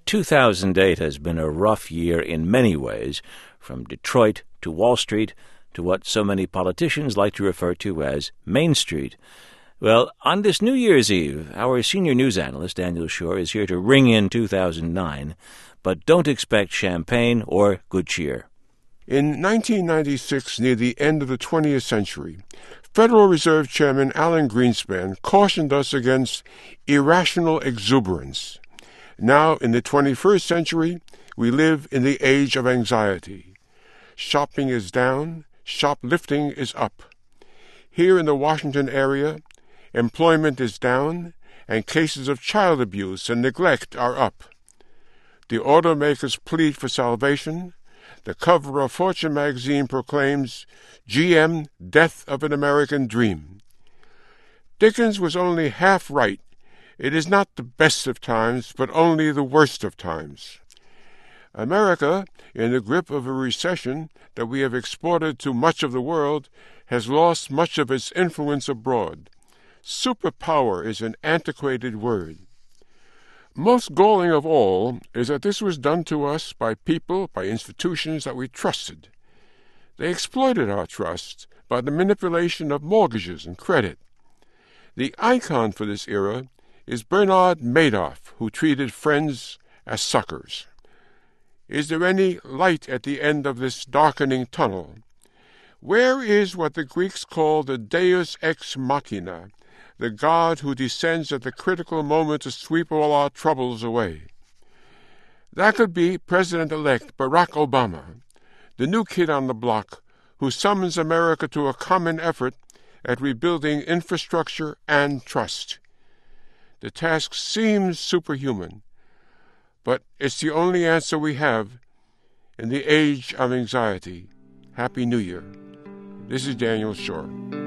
2008 has been a rough year in many ways, from Detroit to Wall Street to what so many politicians like to refer to as Main Street. Well, on this New Year's Eve, our senior news analyst, Daniel Shore, is here to ring in 2009, but don't expect champagne or good cheer. In 1996, near the end of the 20th century, Federal Reserve Chairman Alan Greenspan cautioned us against irrational exuberance. Now, in the 21st century, we live in the age of anxiety. Shopping is down, shoplifting is up. Here in the Washington area, employment is down, and cases of child abuse and neglect are up. The automakers plead for salvation. The cover of Fortune magazine proclaims, GM, Death of an American Dream. Dickens was only half right. It is not the best of times, but only the worst of times. America, in the grip of a recession that we have exported to much of the world, has lost much of its influence abroad. Superpower is an antiquated word. Most galling of all is that this was done to us by people, by institutions that we trusted. They exploited our trust by the manipulation of mortgages and credit. The icon for this era is Bernard Madoff, who treated friends as suckers. Is there any light at the end of this darkening tunnel? Where is what the Greeks called the Deus ex machina, the God who descends at the critical moment to sweep all our troubles away? That could be President-elect Barack Obama, the new kid on the block who summons America to a common effort at rebuilding infrastructure and trust. The task seems superhuman, but it's the only answer we have in the age of anxiety. Happy New Year. This is Daniel Shore.